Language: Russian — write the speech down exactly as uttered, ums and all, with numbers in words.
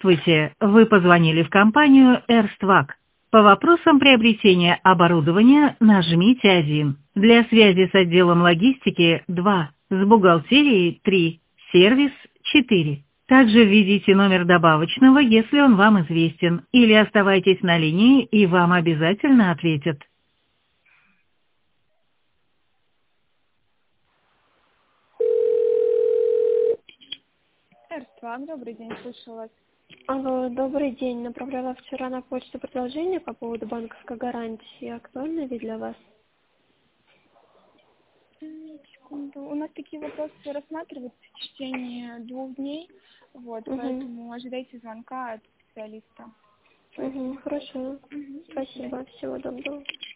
Здравствуйте, вы позвонили в компанию Erstwag. По вопросам приобретения оборудования нажмите один. Для связи с отделом логистики два. С бухгалтерией три. Сервис четыре. Также введите номер добавочного, если он вам известен, или оставайтесь на линии, и вам обязательно ответят. Эрствак, добрый день, слышу вас. Алло, добрый день. Направляла вчера на почту предложение по поводу банковской гарантии. Актуально ли для вас? М, Секунду. У нас такие вопросы рассматриваются в течение двух дней, вот, Угу. поэтому ожидайте звонка от специалиста. Угу, хорошо. Мгм, до свидания. Спасибо. Всего доброго.